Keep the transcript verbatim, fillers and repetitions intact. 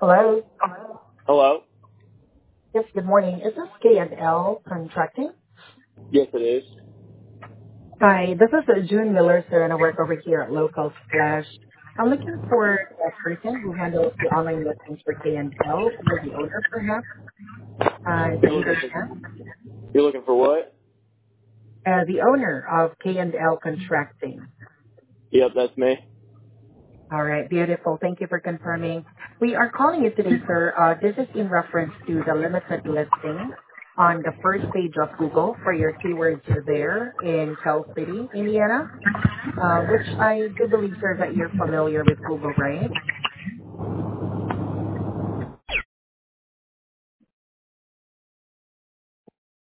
Hello. Hello? Yes, good morning. Is this K and L Contracting? Yes, it is. Hi, this is uh, June Miller, sir, and I work over here at Local Splash. I'm looking for a person who handles the online listings for K and L, or the owner, perhaps. Uh, is You're that you looking by chance? for you're looking for what? Uh, the owner of K and L Contracting. Yep, that's me. All right, beautiful. Thank you for confirming. We are calling you today, sir. Uh, this is in reference to the limited listing on the first page of Google for your keywords there in South City, Indiana. Uh, which I do believe, sir, that you're familiar with Google, right?